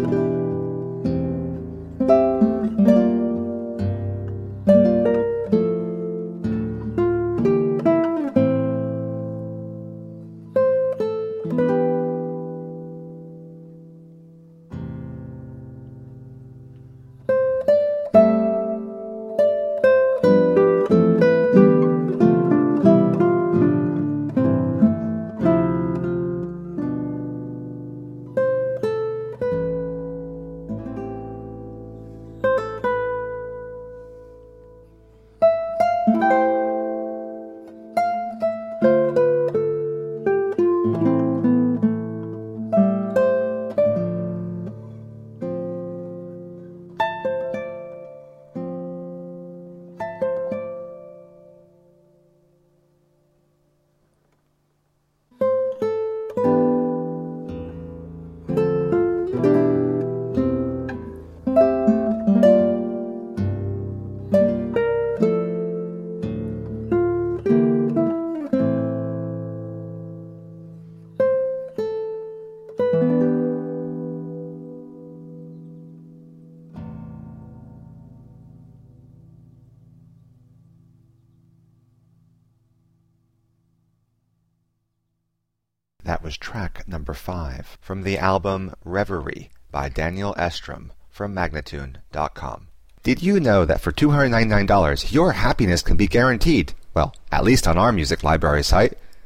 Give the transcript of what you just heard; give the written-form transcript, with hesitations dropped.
That was track number 5 from the album Reverie by Daniel Estrom from Magnatune.com. Did you know that for $299 your happiness can be guaranteed? Well, at least on our music library site.